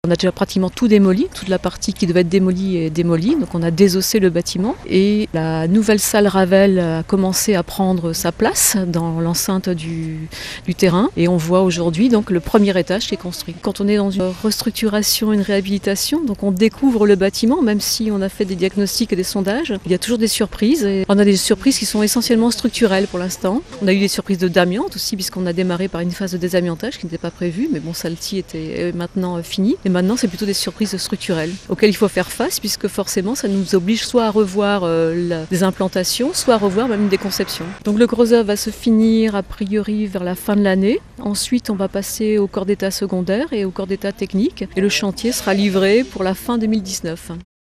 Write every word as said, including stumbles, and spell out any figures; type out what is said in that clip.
On a déjà pratiquement tout démoli, toute la partie qui devait être démolie est démolie, donc on a désossé le bâtiment et la nouvelle salle Ravel a commencé à prendre sa place dans l'enceinte du, du terrain et on voit aujourd'hui donc le premier étage qui est construit. Quand on est dans une restructuration, une réhabilitation, donc on découvre le bâtiment, même si on a fait des diagnostics et des sondages, il y a toujours des surprises et on a des surprises qui sont essentiellement structurelles pour l'instant. On a eu des surprises de d'amiante aussi puisqu'on a démarré par une phase de désamiantage qui n'était pas prévue, mais bon, celle-ci était maintenant finie. Et maintenant, c'est plutôt des surprises structurelles auxquelles il faut faire face puisque forcément, ça nous oblige soit à revoir euh, la, des implantations, soit à revoir même des conceptions. Donc le gros œuvre va se finir a priori vers la fin de l'année. Ensuite, on va passer au corps d'état secondaire et au corps d'état technique et le chantier sera livré pour la fin deux mille dix-neuf.